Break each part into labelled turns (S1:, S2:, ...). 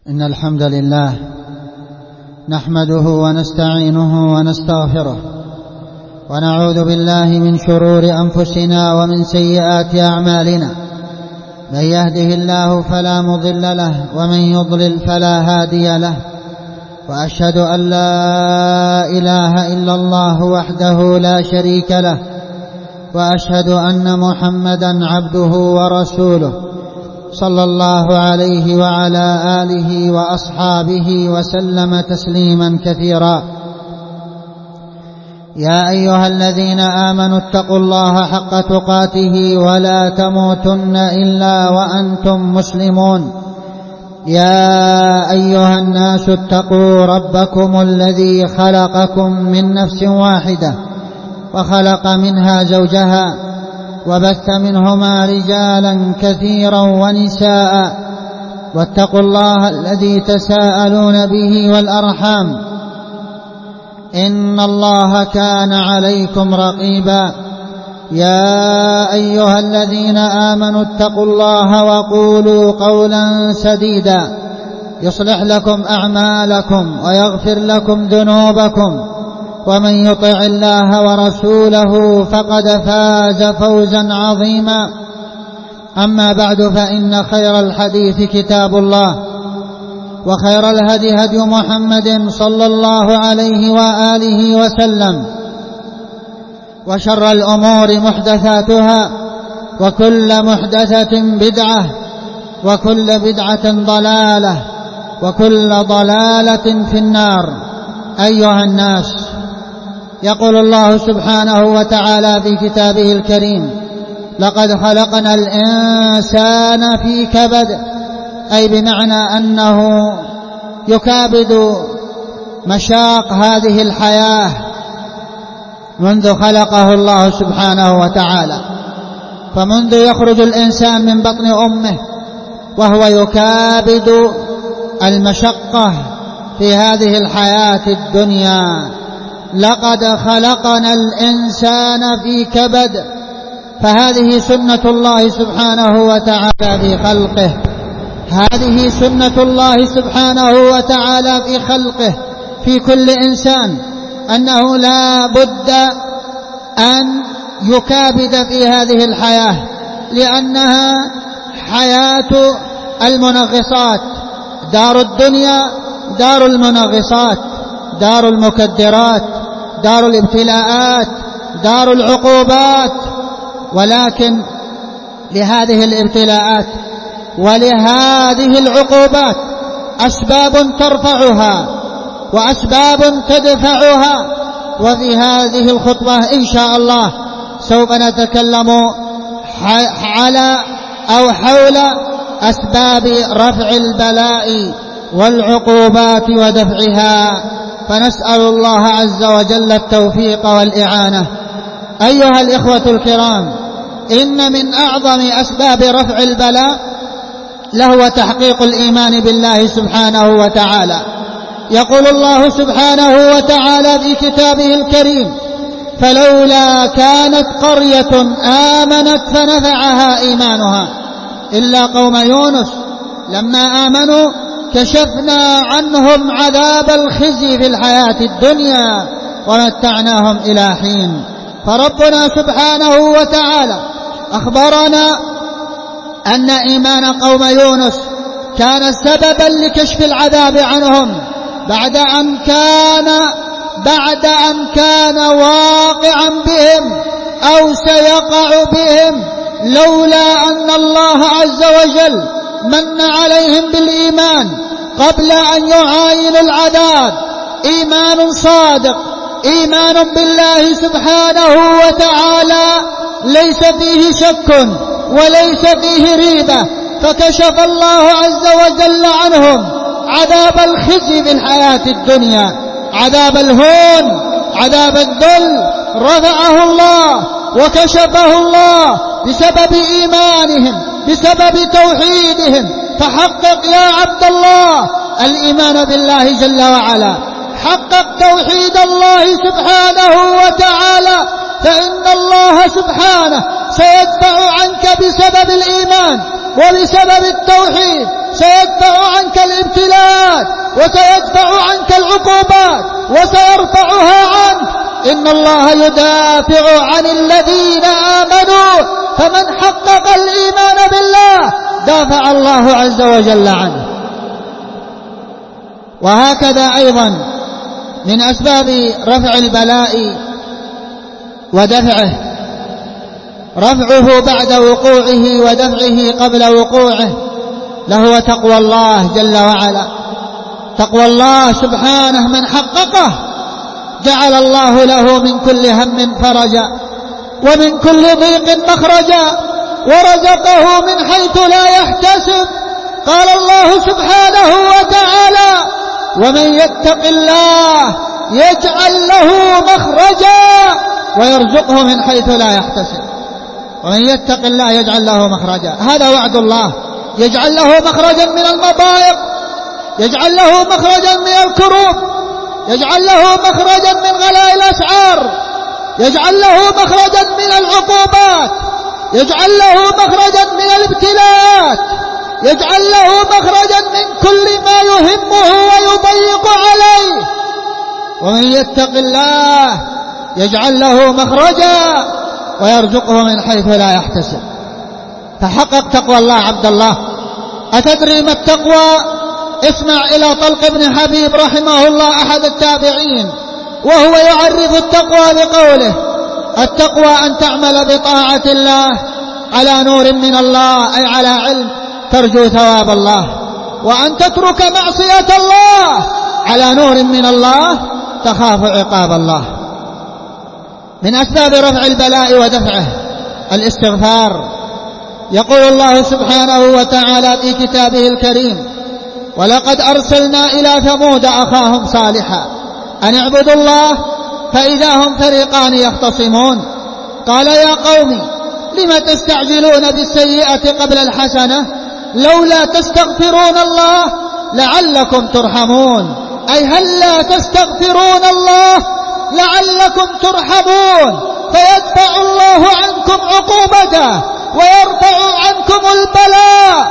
S1: إن الحمد لله نحمده ونستعينه ونستغفره ونعوذ بالله من شرور أنفسنا ومن سيئات أعمالنا. من يهده الله فلا مضل له ومن يضلل فلا هادي له، وأشهد أن لا إله إلا الله وحده لا شريك له، وأشهد أن محمدا عبده ورسوله صلى الله عليه وعلى آله وأصحابه وسلم تسليما كثيرا. يا أيها الذين آمنوا اتقوا الله حق تقاته ولا تموتن إلا وأنتم مسلمون. يا أيها الناس اتقوا ربكم الذي خلقكم من نفس واحدة وخلق منها زوجها وبث منهما رجالا كثيرا ونساء، واتقوا الله الذي تساءلون به والأرحام إن الله كان عليكم رقيبا. يا أيها الذين آمنوا اتقوا الله وقولوا قولا سديدا يصلح لكم أعمالكم ويغفر لكم ذنوبكم، ومن يطع الله ورسوله فقد فاز فوزا عظيما. أما بعد، فإن خير الحديث كتاب الله، وخير الهدي هدي محمد صلى الله عليه وآله وسلم، وشر الأمور محدثاتها، وكل محدثة بدعة، وكل بدعة ضلالة، وكل ضلالة في النار. أيها الناس، يقول الله سبحانه وتعالى في كتابه الكريم: لقد خلقنا الإنسان في كبد، أي بمعنى أنه يكابد مشاق هذه الحياة منذ خلقه الله سبحانه وتعالى. فمنذ يخرج الإنسان من بطن أمه وهو يكابد المشقة في هذه الحياة الدنيا. لقد خلقنا الإنسان في كبد، فهذه سنة الله سبحانه وتعالى في خلقه، هذه سنة الله سبحانه وتعالى في خلقه في كل إنسان، أنه لا بد أن يكابد في هذه الحياة، لأنها حياة المنغصات. دار الدنيا دار المنغصات، دار المكدرات، دار الابتلاءات، دار العقوبات. ولكن لهذه الابتلاءات ولهذه العقوبات أسباب ترفعها وأسباب تدفعها. وفي هذه الخطبة إن شاء الله سوف نتكلم على أو حول أسباب رفع البلاء والعقوبات ودفعها، فنسأل الله عز وجل التوفيق والإعانة. أيها الإخوة الكرام، إن من أعظم أسباب رفع البلاء لهو تحقيق الإيمان بالله سبحانه وتعالى. يقول الله سبحانه وتعالى في كتابه الكريم: فلولا كانت قرية آمنت فنفعها إيمانها إلا قوم يونس لما آمنوا كشفنا عنهم عذاب الخزي في الحياة الدنيا ومتعناهم إلى حين. فربنا سبحانه وتعالى أخبرنا أن إيمان قوم يونس كان سببا لكشف العذاب عنهم بعد أن كان واقعا بهم أو سيقع بهم، لولا أن الله عز وجل من عليهم بالإيمان قبل أن يعاين العذاب. إيمان صادق، إيمان بالله سبحانه وتعالى ليس فيه شك وليس فيه ريبة، فكشف الله عز وجل عنهم عذاب الخزي في الحياة الدنيا، عذاب الهون، عذاب الذل، رفعه الله وكشفه الله بسبب إيمانهم، بسبب توحيدهم. فحقق يا عبد الله الإيمان بالله جل وعلا، حقق توحيد الله سبحانه وتعالى، فإن الله سبحانه سيدفع عنك بسبب الإيمان وبسبب التوحيد، سيدفع عنك الابتلاء وسيدفع عنك العقوبات وسيرفعها عنك. إن الله يدافع عن الذين آمنوا، فمن حقق الإيمان بالله دافع الله عز وجل عنه. وهكذا أيضا من أسباب رفع البلاء ودفعه رفعه بعد وقوعه ودفعه قبل وقوعه لهو تقوى الله جل وعلا. تقوى الله سبحانه من حققه جعل الله له من كل هم فرجا ومن كل ضيق مخرجا ورزقه من حيث لا يحتسب. قال الله سبحانه وتعالى: ومن يتق الله يجعل له مخرجا ويرزقه من حيث لا يحتسب. ومن يتق الله يجعل له مخرجا، هذا وعد الله، يجعل له مخرجا من المضايق، يجعل له مخرجا من الكروب، يجعل له مخرجا من غلاء الأسعار، يجعل له مخرجا من العقوبات، يجعل له مخرجا من الابتلاءات، يجعل له مخرجا من كل ما يهمه ويضيق عليه. ومن يتق الله يجعل له مخرجا ويرزقه من حيث لا يحتسب. فحقق تقوى الله عبد الله. أتدري ما التقوى؟ اسمع إلى طلق بن حبيب رحمه الله أحد التابعين وهو يعرف التقوى بقوله: التقوى أن تعمل بطاعة الله على نور من الله، أي على علم ترجو ثواب الله، وأن تترك معصية الله على نور من الله تخاف عقاب الله. من أسباب رفع البلاء ودفعه الاستغفار. يقول الله سبحانه وتعالى في كتابه الكريم: ولقد أرسلنا إلى ثمود أخاهم صالحا أن اعبدوا الله فإذا هم فريقان يختصمون قال يا قوم لم تستعجلون بالسيئة قبل الحسنة لولا تستغفرون الله لعلكم ترحمون. أي هل لا تستغفرون الله لعلكم ترحمون، فيدفع الله عنكم عقوبته ويرفع عنكم البلاء.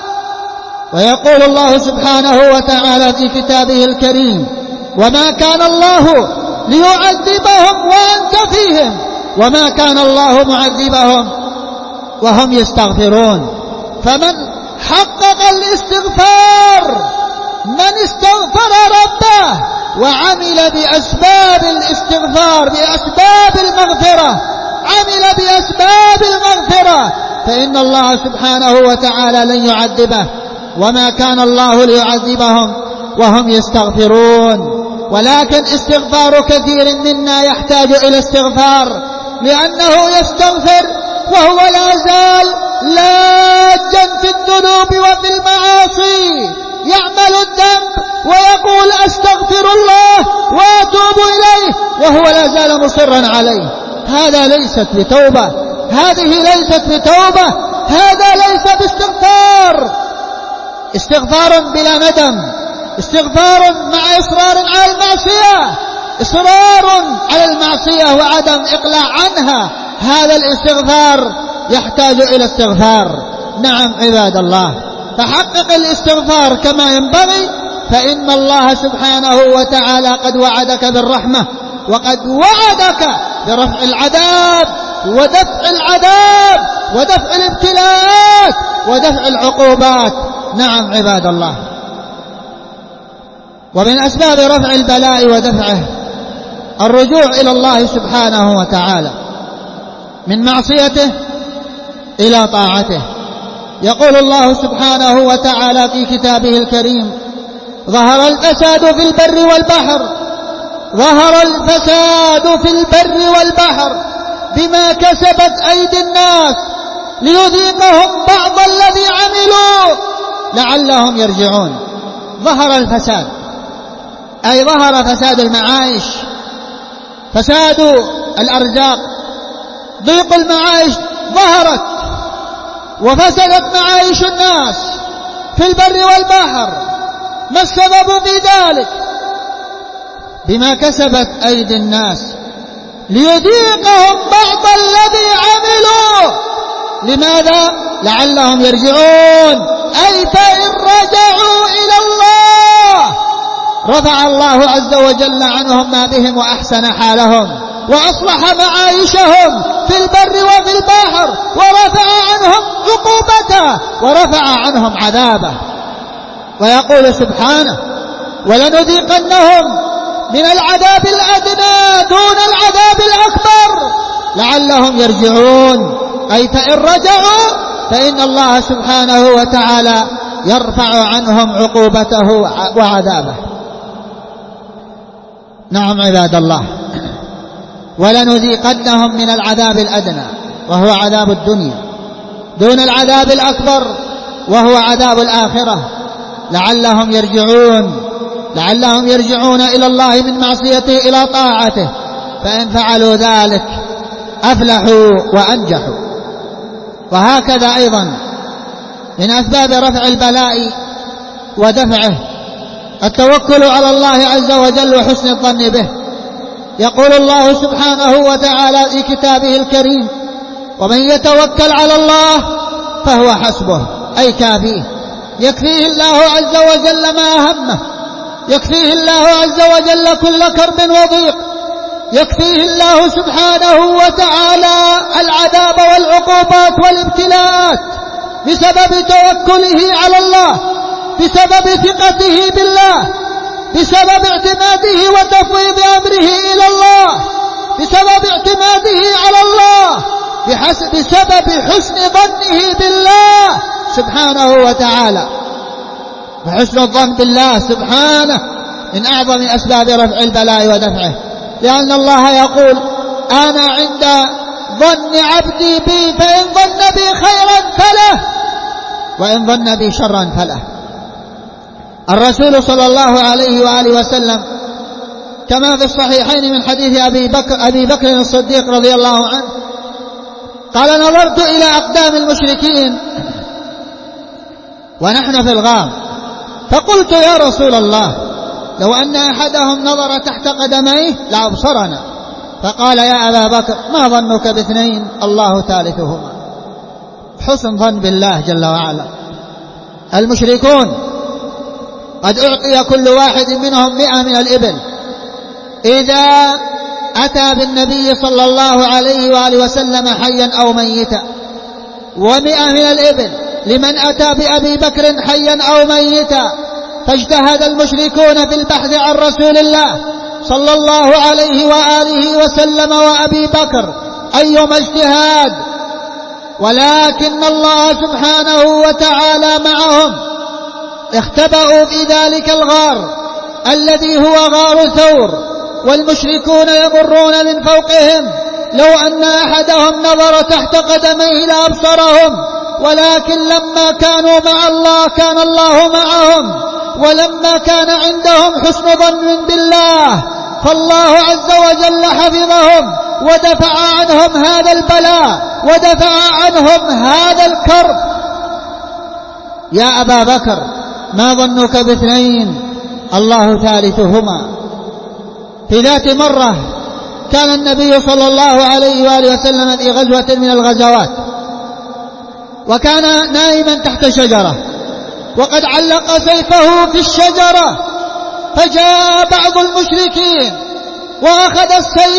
S1: ويقول الله سبحانه وتعالى في كتابه الكريم: وما كان الله ليعذبهم وأنت فيهم وما كان الله معذبهم وهم يستغفرون. فمن حقق الاستغفار، من استغفر ربه وعمل بأسباب الاستغفار، بأسباب المغفرة، عمل بأسباب المغفرة، فإن الله سبحانه وتعالى لن يعذبه. وما كان الله ليعذبهم وهم يستغفرون. ولكن استغفار كثير منا يحتاج إلى استغفار، لأنه يستغفر وهو لا زال لاجا في الذنوب وفي المعاصي، يعمل الذنب ويقول أستغفر الله وأتوب إليه وهو لا زال مصرا عليه. هذا ليست بتوبة، هذه ليست بتوبة، هذا ليس باستغفار. استغفار بلا ندم، استغفار مع إصرار على المعصية، إصرار على المعصية وعدم إقلاع عنها، هذا الاستغفار يحتاج إلى استغفار. نعم عباد الله، فحقق الاستغفار كما ينبغي، فإن الله سبحانه وتعالى قد وعدك بالرحمة، وقد وعدك برفع العذاب ودفع العذاب ودفع الابتلاءات ودفع العقوبات. نعم عباد الله. ومن أسباب رفع البلاء ودفعه الرجوع إلى الله سبحانه وتعالى من معصيته إلى طاعته. يقول الله سبحانه وتعالى في كتابه الكريم: ظهر الفساد في البر والبحر، ظهر الفساد في البر والبحر بما كسبت أيدي الناس ليذيقهم بعض الذي عملوا لعلهم يرجعون. ظهر الفساد أي ظهر فساد المعايش، فساد الأرزاق، ضيق المعايش ظهرت وفسدت معايش الناس في البر والبحر. ما السبب في ذلك؟ بما كسبت أيدي الناس ليذيقهم بعض الذي عملوا. لماذا؟ لعلهم يرجعون، أي فإن رجعوا إلى الله رفع الله عز وجل عنهم ما بهم وأحسن حالهم وأصلح معايشهم في البر وفي البحر، ورفع عنهم عقوبته ورفع عنهم عذابه. ويقول سبحانه: ولنذيقنهم من العذاب الأدنى دون العذاب الأكبر لعلهم يرجعون. أي فإن رجعوا فإن الله سبحانه وتعالى يرفع عنهم عقوبته وعذابه. نعم عباد الله، ولنذيقنهم من العذاب الأدنى وهو عذاب الدنيا دون العذاب الأكبر وهو عذاب الآخرة لعلهم يرجعون إلى الله من معصيته إلى طاعته، فإن فعلوا ذلك أفلحوا وأنجحوا. وهكذا أيضا من أسباب رفع البلاء ودفعه التوكل على الله عز وجل وحسن الظن به. يقول الله سبحانه وتعالى في كتابه الكريم: ومن يتوكل على الله فهو حسبه، أي كافيه، يكفيه الله عز وجل ما همه، يكفيه الله عز وجل كل كرب وضيق، يكفيه الله سبحانه وتعالى العذاب والعقوبات والابتلاءات بسبب توكله على الله، بسبب ثقته بالله، بسبب اعتماده وتفويض أمره إلى الله، بسبب اعتماده على الله، بسبب حسن ظنه بالله سبحانه وتعالى. وحسن الظن بالله سبحانه من أعظم أسباب رفع البلاء ودفعه، لأن الله يقول: أنا عند ظن عبدي بي، فإن ظن بي خيرا فله وإن ظن بي شرا فله. الرسول صلى الله عليه وآله وسلم كما في الصحيحين من حديث أبي بكر الصديق رضي الله عنه قال: نظرت إلى أقدام المشركين ونحن في الغار، فقلت: يا رسول الله، لو أن أحدهم نظر تحت قدميه لأبصرنا. فقال: يا أبا بكر، ما ظنك باثنين الله ثالثهما. حسن ظن بالله جل وعلا. المشركون قد أعطي كل واحد منهم 100 من الإبل إذا أتى بالنبي صلى الله عليه وآله وسلم حيا أو ميتا، و100 من الإبل لمن أتى بأبي بكر حيا أو ميتا. فاجتهد المشركون في البحث عن رسول الله صلى الله عليه وآله وسلم وأبي بكر أيما اجتهاد، ولكن الله سبحانه وتعالى معهم. اختبأوا في ذلك الغار الذي هو غار ثور، والمشركون يمرون من فوقهم، لو أن أحدهم نظر تحت قدميه لأبصرهم، ولكن لما كانوا مع الله كان الله معهم، ولما كان عندهم حسن ظن بالله فالله عز وجل حفظهم ودفع عنهم هذا البلاء ودفع عنهم هذا الكرب. يا أبا بكر، ما ظنك باثنين الله ثالثهما. في ذات مرة كان النبي صلى الله عليه وآله وسلم في غزوة من الغزوات، وكان نائما تحت شجرة وقد علق سيفه في الشجرة، فجاء بعض المشركين وأخذ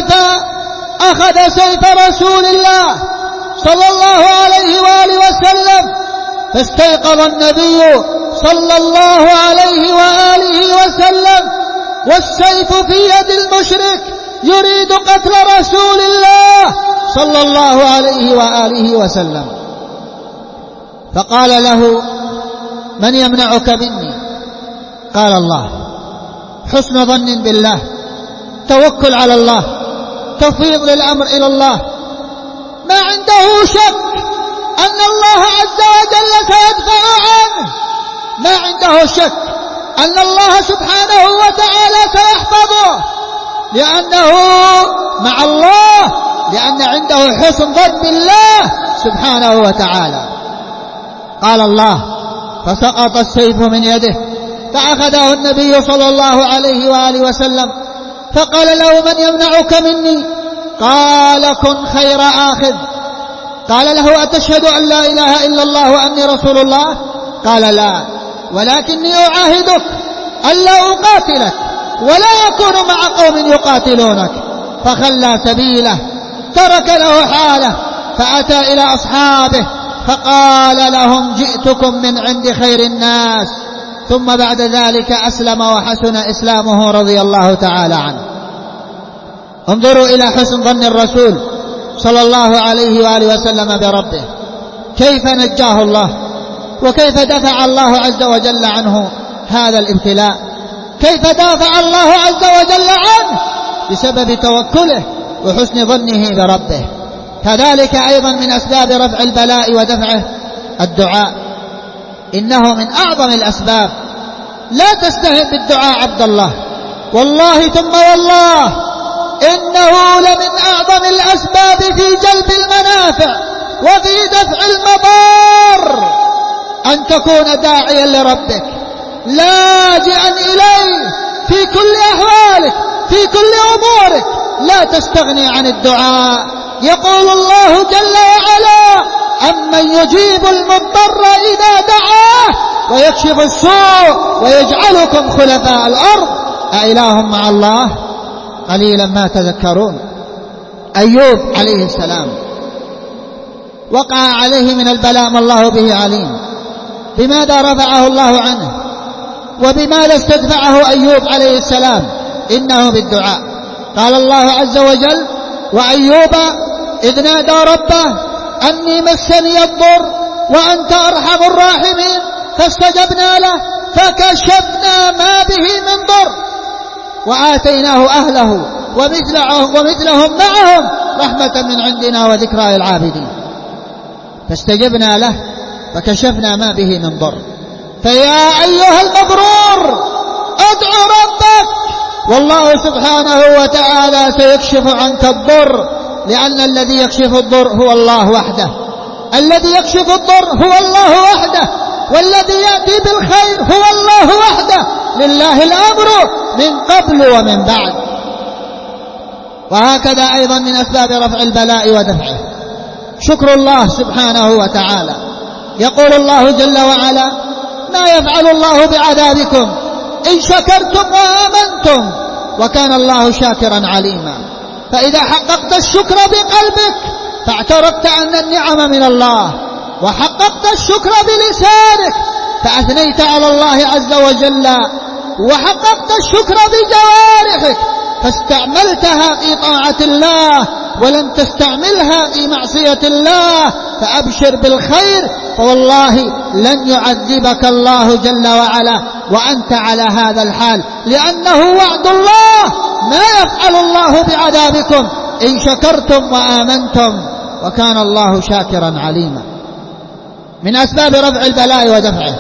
S1: سيف رسول الله صلى الله عليه وآله وسلم، فاستيقظ النبي صلى الله عليه وآله وسلم والسيف في يد المشرك يريد قتل رسول الله صلى الله عليه وآله وسلم. فقال له: من يمنعك مني؟ قال: الله. حسن ظن بالله، توكل على الله، تفويض للأمر إلى الله، ما عنده شك أن الله عز وجل سيدفع عنه، ما عنده شك أن الله سبحانه وتعالى سيحفظه، لأنه مع الله، لأن عنده حسن ظن بالله سبحانه وتعالى. قال الله: فسقط السيف من يده، فأخذه النبي صلى الله عليه وآله وسلم فقال له: من يمنعك مني؟ قال: كن خير آخذ. قال له: أتشهد أن لا إله إلا الله وأني رسول الله؟ قال: لا، ولكني أعاهدك ألا أقاتلك ولا يكون مع قوم يقاتلونك، فخلى سبيله، ترك له حاله، فأتى إلى أصحابه فقال لهم جئتكم من عند خير الناس، ثم بعد ذلك أسلم وحسن إسلامه رضي الله تعالى عنه. انظروا إلى حسن ظن الرسول صلى الله عليه وآله وسلم بربه، كيف نجاه الله، وكيف دفع الله عز وجل عنه هذا الابتلاء، كيف دافع الله عز وجل عنه بسبب توكله وحسن ظنه بربه. كذلك أيضا من أسباب رفع البلاء ودفعه الدعاء، إنه من أعظم الأسباب. لا تستهن بالدعاء عبد الله، والله ثم والله إنه لمن أعظم الأسباب في جلب المنافع وفي دفع المضار، أن تكون داعيا لربك لاجئا إليه في كل أحوالك في كل أمورك، لا تستغني عن الدعاء. يقول الله جل وعلا: أمن يجيب المضطر إذا دعاه ويكشف السوء ويجعلكم خلفاء الأرض أإله مع الله قليلا ما تذكرون. أيوب عليه السلام وقع عليه من البلاء ما الله به عليم، بماذا رفعه الله عنه وبماذا استدفعه أيوب عليه السلام؟ إنه بالدعاء. قال الله عز وجل: وأيوب إذ نادى ربه أني مسني الضر وأنت أرحم الراحمين فاستجبنا له فكشفنا ما به من ضر وآتيناه أهله ومثلهم معهم رحمة من عندنا وذكرى للعابدين. فاستجبنا له فكشفنا ما به من ضر. فيا أيها المبرور ادع ربك، والله سبحانه وتعالى سيكشف عنك الضر، لأن الذي يكشف الضر هو الله وحده، الذي يكشف الضر هو الله وحده، والذي يأتي بالخير هو الله وحده، لله الأمر من قبل ومن بعد. وهكذا أيضا من أسباب رفع البلاء ودفعه شكر الله سبحانه وتعالى. يقول الله جل وعلا: ما يفعل الله بعذابكم إن شكرتم وآمنتم وكان الله شاكرا عليما. فإذا حققت الشكر بقلبك فاعترفت أن النعم من الله، وحققت الشكر بلسانك فأثنيت على الله عز وجل، وحققت الشكر بجوارحك فاستعملتها في طاعة الله ولم تستعملها في معصية الله، فأبشر بالخير، فوالله لن يعذبك الله جل وعلا وأنت على هذا الحال، لأنه وعد الله: ما يفعل الله بعذابكم إن شكرتم وآمنتم وكان الله شاكرا عليما. من أسباب رفع البلاء ودفعه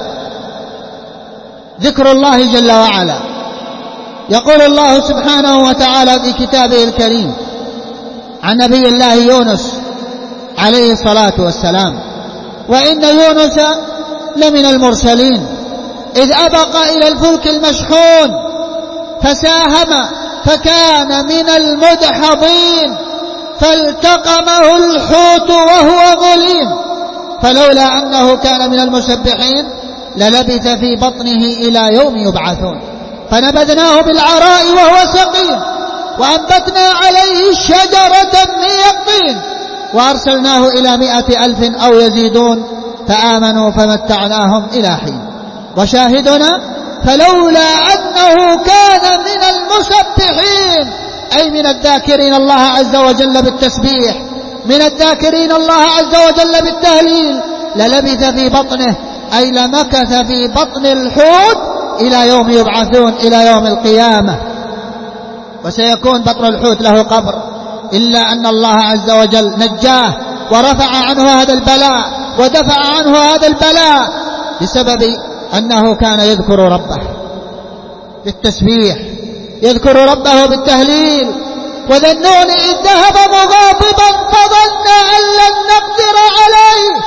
S1: ذكر الله جل وعلا. يقول الله سبحانه وتعالى في كتابه الكريم عن نبي الله يونس عليه الصلاة والسلام: وإن يونس لمن المرسلين إذ أبق إلى الفلك المشحون فساهم فكان من المدحضين فالتقمه الحوت وهو مليم فلولا أنه كان من المسبحين للبث في بطنه إلى يوم يبعثون فنبذناه بالعراء وهو سقيم وأنبتنا عليه شجرة من يقطين وأرسلناه إلى 100,000 أو يزيدون فآمنوا فمتعناهم إلى حين. وشاهدنا: فلولا أنه كان من المسبحين، أي من الذاكرين الله عز وجل بالتسبيح، من الذاكرين الله عز وجل بالتهليل، للبث في بطنه، أي لمكث في بطن الحوت إلى يوم يبعثون، إلى يوم القيامة. وسيكون بطن الحوت له قبر، إلا أن الله عز وجل نجاه ورفع عنه هذا البلاء ودفع عنه هذا البلاء بسبب أنه كان يذكر ربه بالتسبيح، يذكر ربه بالتهليل. وذنون إذ ذهب مغاضبا فظن أن لن نقدر عليه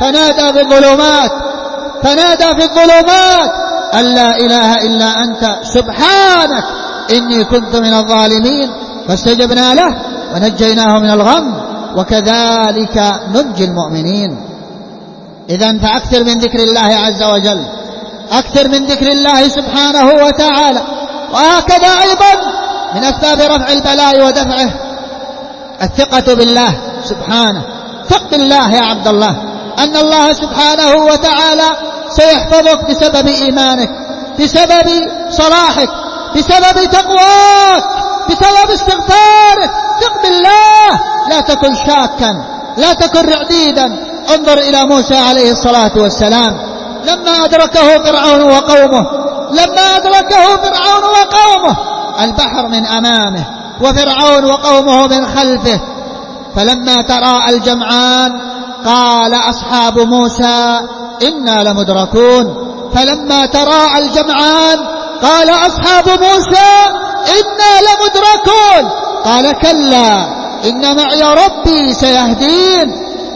S1: فنادى في الظلمات أن لا إله إلا أنت سبحانك إني كنت من الظالمين فاستجبنا له ونجيناه من الغم وكذلك ننجي المؤمنين. إذن فأكثر من ذكر الله عز وجل، أكثر من ذكر الله سبحانه وتعالى. وهكذا أيضا من أسباب رفع البلاء ودفعه الثقة بالله سبحانه. ثق بالله يا عبد الله أن الله سبحانه وتعالى سيحفظك بسبب إيمانك، بسبب صلاحك، بسبب تقواك، بسبب استغفارك. ثق بالله، لا تكن شاكا، لا تكن رعديدا. انظر إلى موسى عليه الصلاة والسلام لما أدركه فرعون وقومه البحر من أمامه وفرعون وقومه من خلفه، فلما تراءى الجمعان قال أصحاب موسى إنا لمدركون. فلما تراءى الجمعان قال أصحاب موسى إنا لمدركون. قال كلا إن معي ربي سيهدين،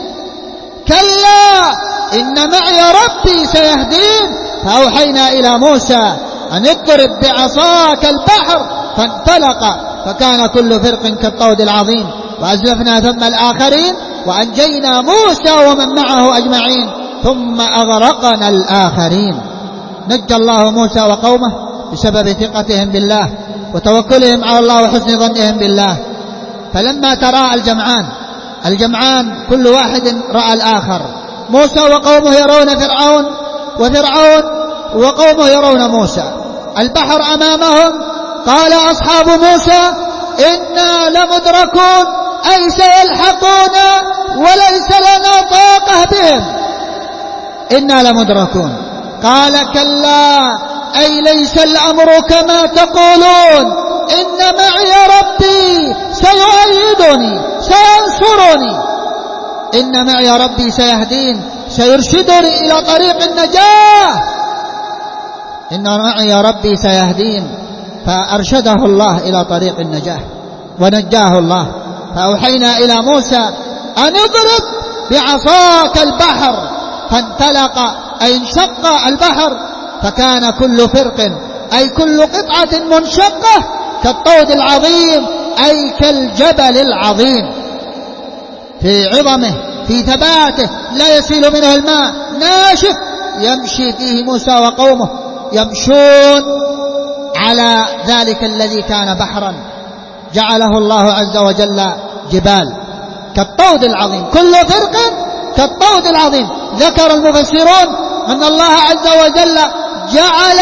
S1: كلا إن معي ربي سيهدين. فأوحينا إلى موسى أن اضرب بعصاك البحر فانفلق فكان كل فرق كالطود العظيم وأزلفنا ثم الآخرين وأنجينا موسى ومن معه أجمعين ثم أغرقنا الآخرين. نجى الله موسى وقومه بسبب ثقتهم بالله وتوكلهم على الله وحسن ظنهم بالله. فلما تراءى الجمعان كل واحد رأى الآخر. موسى وقومه يرون فرعون، وفرعون وقومه يرون موسى. البحر أمامهم. قال أصحاب موسى إنا لمدركون، أي سيلحقونا وليس لنا طاقة بهم. إنا لمدركون. قال كلا أي ليس الأمر كما تقولون، إن معي ربي سيؤيدني سينصرني، إن معي ربي سيهدين سيرشدني إلى طريق النجاة. إن معي ربي سيهدين. فأرشده الله إلى طريق النجاة ونجاه الله. فأوحينا إلى موسى أن اضرب بعصاك البحر فانطلق، أي انشق البحر فكان كل فرق، أي كل قطعة منشقة كالطود العظيم، أي كالجبل العظيم في عظمه في ثباته لا يسيل منه الماء، ناشف يمشي فيه موسى وقومه يمشون على ذلك الذي كان بحرا جعله الله عز وجل جبال كالطود العظيم، كل فرق كالطود العظيم. ذكر المفسرون أن الله عز وجل جعل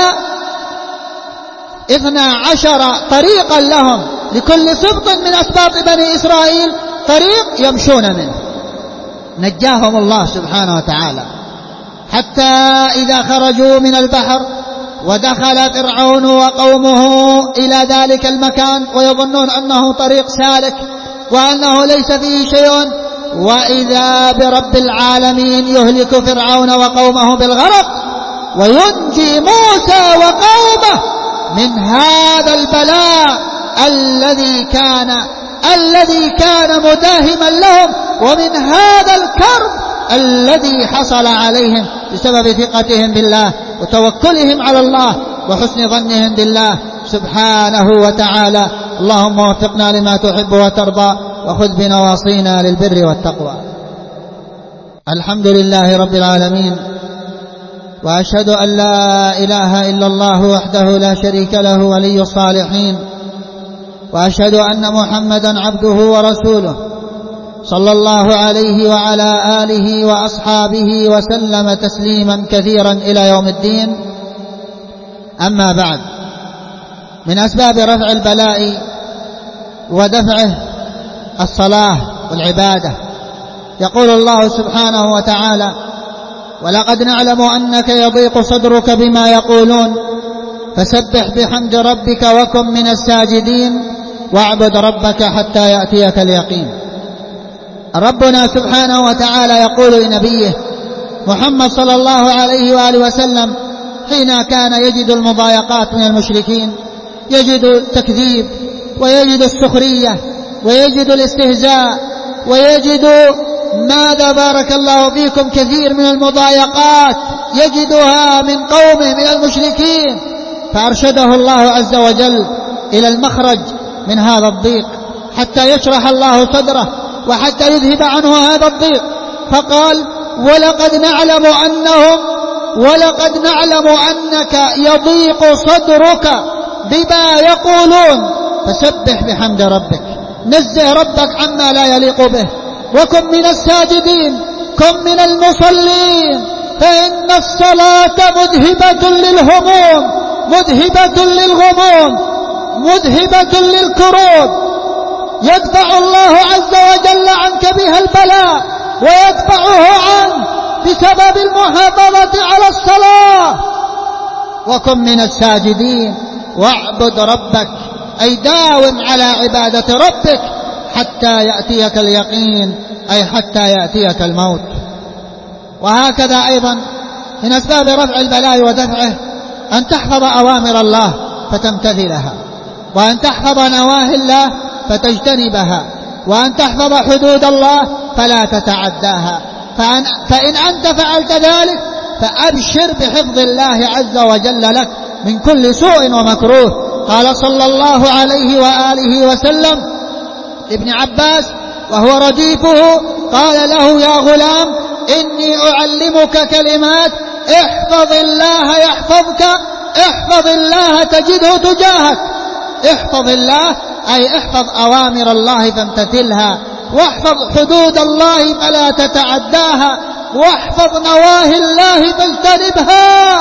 S1: 12 طريقا لهم، لكل سبط من أسباط بني إسرائيل طريق يمشون منه. نجاهم الله سبحانه وتعالى حتى إذا خرجوا من البحر ودخل فرعون وقومه إلى ذلك المكان ويظنون أنه طريق سالك وأنه ليس فيه شيء، وإذا برب العالمين يهلك فرعون وقومه بالغرق وينجي موسى وقومه من هذا البلاء الذي كان مداهما لهم، ومن هذا الكرب الذي حصل عليهم بسبب ثقتهم بالله وتوكلهم على الله وحسن ظنهم بالله سبحانه وتعالى. اللهم وفقنا لما تحب وترضى وخذ بنواصينا للبر والتقوى. الحمد لله رب العالمين، وأشهد أن لا إله إلا الله وحده لا شريك له ولي الصالحين، وأشهد أن محمدا عبده ورسوله صلى الله عليه وعلى آله وأصحابه وسلم تسليما كثيرا إلى يوم الدين. أما بعد، من أسباب رفع البلاء ودفعه الصلاة والعبادة. يقول الله سبحانه وتعالى: ولقد نعلم أنك يضيق صدرك بما يقولون فسبح بحمد ربك وكن من الساجدين واعبد ربك حتى يأتيك اليقين. ربنا سبحانه وتعالى يقول لنبيه محمد صلى الله عليه وآله وسلم حين كان يجد المضايقات من المشركين، يجد التكذيب ويجد السخرية ويجد الاستهزاء ويجد ماذا بارك الله فيكم كثير من المضايقات يجدها من قومه من المشركين، فأرشده الله عز وجل إلى المخرج من هذا الضيق حتى يشرح الله صدره وحتى يذهب عنه هذا الضيق. فقال: ولقد نعلم أنهم ولقد نعلم أنك يضيق صدرك بما يقولون فسبح بحمد ربك، نزه ربك عما لا يليق به، وكن من الساجدين، كن من المصلين، فإن الصلاة مذهبة للهموم، مذهبة للغموم، مذهبة للكروب، يدفع الله عز وجل عنك بها البلاء ويدفعه عنك بسبب المحافظة على الصلاة. وكن من الساجدين واعبد ربك، أي داوم على عبادة ربك حتى يأتيك اليقين، أي حتى يأتيك الموت. وهكذا أيضا من أسباب رفع البلاء ودفعه أن تحفظ أوامر الله فتمتثلها، وأن تحفظ نواهي الله فتجتنبها، وأن تحفظ حدود الله فلا تتعداها. فإن أنت فعلت ذلك فأبشر بحفظ الله عز وجل لك من كل سوء ومكروه. قال صلى الله عليه وآله وسلم ابن عباس وهو رديفه، قال له: يا غلام، إني أعلمك كلمات، احفظ الله يحفظك، احفظ الله تجده تجاهك. احفظ الله أي احفظ أوامر الله فامتثلها، واحفظ حدود الله فلا تتعداها، واحفظ نواهي الله فاجتنبها.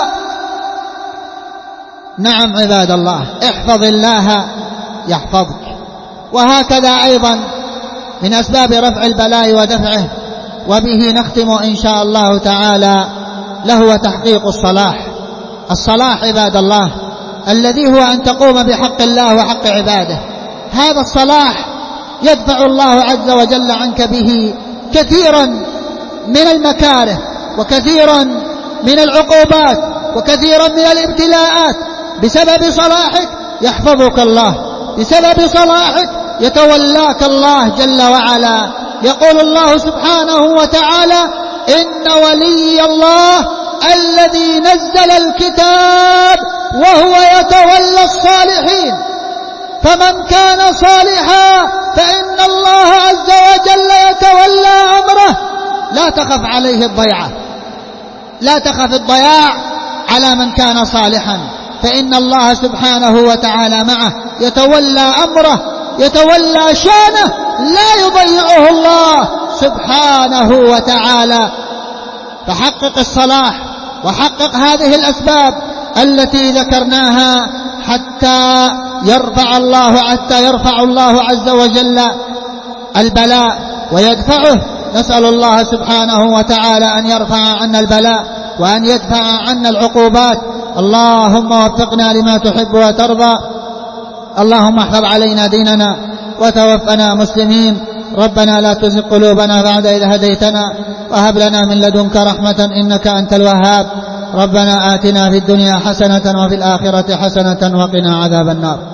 S1: نعم عباد الله، احفظ الله يحفظك. وهكذا أيضا من أسباب رفع البلاء ودفعه، وبه نختم إن شاء الله تعالى، لهو تحقيق الصلاح. الصلاح عباد الله الذي هو أن تقوم بحق الله وحق عباده. هذا الصلاح يدفع الله عز وجل عنك به كثيرا من المكاره، وكثيرا من العقوبات، وكثيرا من الابتلاءات. بسبب صلاحك يحفظك الله، بسبب صلاحك يتولاك الله جل وعلا. يقول الله سبحانه وتعالى: إن ولي الله الذي نزل الكتاب وهو يتولى الصالحين. فمن كان صالحا فإن الله عز وجل يتولى أمره. لا تخف عليه الضيعة، لا تخف الضياع على من كان صالحا، فإن الله سبحانه وتعالى معه، يتولى أمره، يتولى شانه، لا يضيعه الله سبحانه وتعالى. فحقق الصلاح وحقق هذه الأسباب التي ذكرناها حتى يرفع الله عز وجل البلاء ويدفعه. نسأل الله سبحانه وتعالى أن يرفع عنا البلاء وأن يدفع عنا العقوبات. اللهم وفقنا لما تحب وترضى. اللهم احفظ علينا ديننا وتوفنا مسلمين. ربنا لا تزغ قلوبنا بعد إذ هديتنا وهب لنا من لدنك رحمة إنك أنت الوهاب. ربنا آتنا في الدنيا حسنة وفي الآخرة حسنة وقنا عذاب النار.